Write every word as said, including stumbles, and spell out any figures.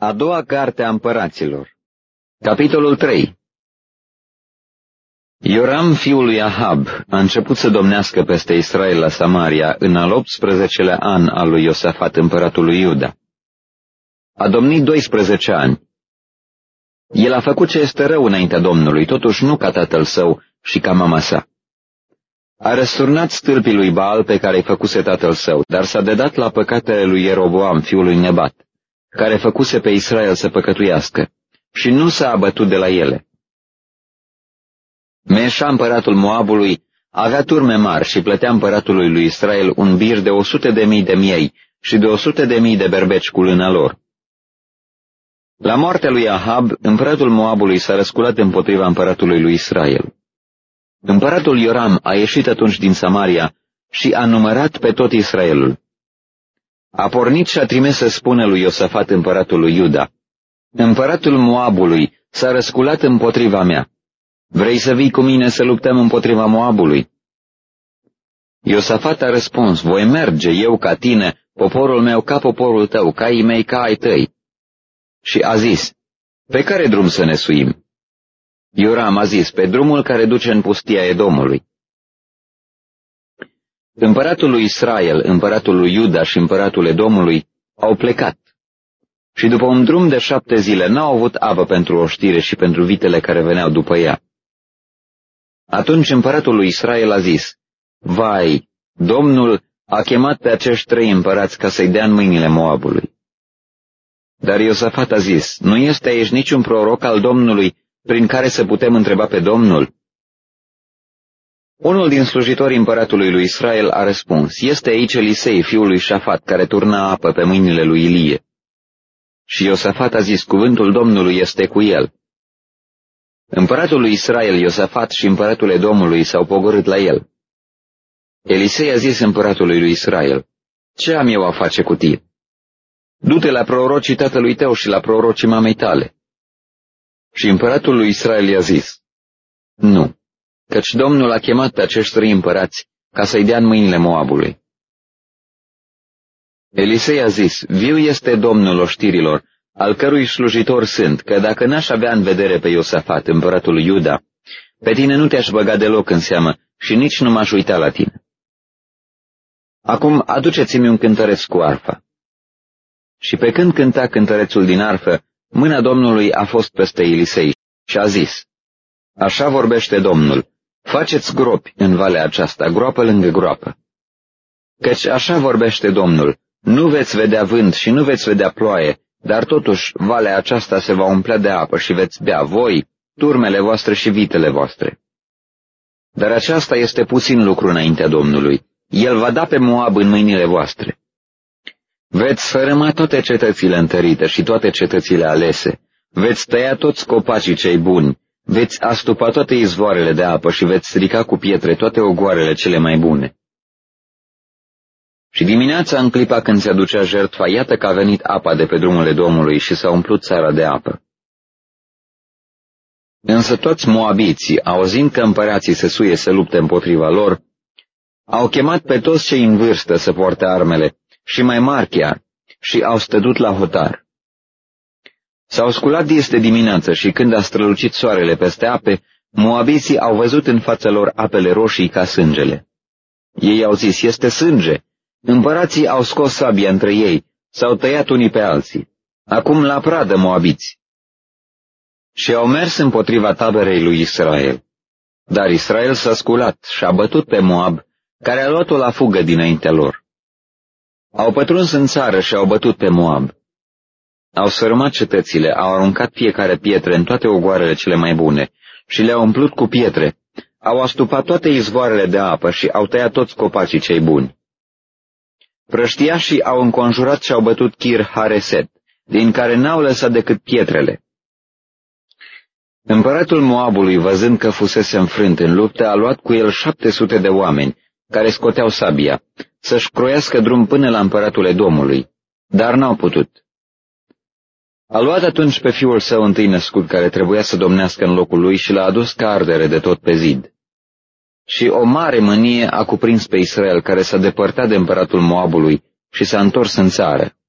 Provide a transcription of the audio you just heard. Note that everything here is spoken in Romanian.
A doua carte a împăraților. Capitolul trei. Ioram, fiul lui Ahab, a început să domnească peste Israel la Samaria în al optsprezecelea an al lui Iosafat, împăratul lui Iuda. A domnit doisprezece ani. El a făcut ce este rău înaintea Domnului, totuși nu ca tatăl său și ca mama sa. A răsturnat stâlpii lui Baal pe care îi făcuse tatăl său, dar s-a dedat la păcatele lui Ieroboam, fiul lui Nebat, care făcuse pe Israel să păcătuiască, și nu s-a abătut de la ele. Meșa, împăratul Moabului, avea turme mari și plătea împăratului lui Israel un bir de o sută de mii de miei și de o sută de mii de berbeci cu lâna lor. La moartea lui Ahab, împăratul Moabului s-a răsculat împotriva împăratului lui Israel. Împăratul Ioram a ieșit atunci din Samaria și a numărat pe tot Israelul. A pornit și a trimis să spună lui Iosafat, împăratul lui Iuda: Împăratul Moabului s-a răsculat împotriva mea. Vrei să vii cu mine să luptăm împotriva Moabului? Iosafat a răspuns: Voi merge, eu ca tine, poporul meu ca poporul tău, caii mei ca ai tăi. Și a zis: Pe care drum să ne suim? Ioram a zis: Pe drumul care duce în pustia Edomului. Împăratul lui Israel, împăratul lui Iuda și împăratul Edomului au plecat. Și după un drum de șapte zile n-au avut apă pentru oștire și pentru vitele care veneau după ea. Atunci împăratul lui Israel a zis: Vai, Domnul a chemat pe acești trei împărați ca să-i dea în mâinile Moabului. Dar Iosafat a zis: Nu este aici niciun proroc al Domnului prin care să putem întreba pe Domnul? Unul din slujitorii împăratului lui Israel a răspuns: Este aici Elisei, fiul lui Șafat, care turna apă pe mâinile lui Ilie. Și Iosafat a zis: Cuvântul Domnului este cu el. Împăratul lui Israel, Iosafat și împăratul Edomului s-au pogorât la el. Elisei a zis împăratului lui Israel: Ce am eu a face cu tine? Du-te la prorocii tatălui tău și la prorocii mamei tale. Și împăratul lui Israel i-a zis: Nu, căci Domnul a chemat pe acești trei împărați ca să-i dea în mâinile Moabului. Elisei a zis: Viu este Domnul oștirilor, al cărui slujitor sunt, că dacă n-aș avea în vedere pe Iosafat, împăratul lui Iuda, pe tine nu te-aș băga deloc în seamă și nici nu m-aș uita la tine. Acum aduceți-mi un cântăreț cu arfa. Și pe când cânta cântărețul din arfă, mâna Domnului a fost peste Elisei și a zis: Așa vorbește Domnul, faceți gropi în valea aceasta, groapă lângă groapă. Căci așa vorbește Domnul, nu veți vedea vânt și nu veți vedea ploaie, dar totuși valea aceasta se va umplea de apă și veți bea voi, turmele voastre și vitele voastre. Dar aceasta este puțin lucru înaintea Domnului. El va da pe Moab în mâinile voastre. Veți sfărâma toate cetățile întărite și toate cetățile alese, veți tăia toți copacii cei buni, veți astupa toate izvoarele de apă și veți strica cu pietre toate ogoarele cele mai bune. Și dimineața, în clipa când se aducea jertfa, iată că a venit apa de pe drumul Edomului și s-a umplut țara de apă. Însă toți moabiții, auzind că împărații se suie să lupte împotriva lor, au chemat pe toți cei în vârstă să poarte armele, și mai mari chiar, și au stădut la hotar. S-au sculat este dimineață și când a strălucit soarele peste ape, moabiții au văzut în fața lor apele roșii ca sângele. Ei au zis: Este sânge. Împărații au scos sabia între ei, s-au tăiat unii pe alții. Acum la pradă, moabiți. Și au mers împotriva taberei lui Israel. Dar Israel s-a sculat și a bătut pe Moab, care a luat-o la fugă dinaintea lor. Au pătruns în țară și au bătut pe Moab. Au sfărâmat cetățile, au aruncat fiecare pietre în toate ogoarele cele mai bune și le-au umplut cu pietre, au astupat toate izvoarele de apă și au tăiat toți copacii cei buni. Prăștiașii au înconjurat și au bătut Kir Hareset, din care n-au lăsat decât pietrele. Împăratul Moabului, văzând că fusese înfrânt în luptă, a luat cu el șapte sute de oameni, care scoteau sabia, să-și croiască drum până la împăratul Edomului, dar n-au putut. A luat atunci pe fiul său întâi născut, care trebuia să domnească în locul lui, și l-a adus ca ardere de tot pe zid. Și o mare mânie a cuprins pe Israel, care s-a depărtat de împăratul Moabului și s-a întors în țară.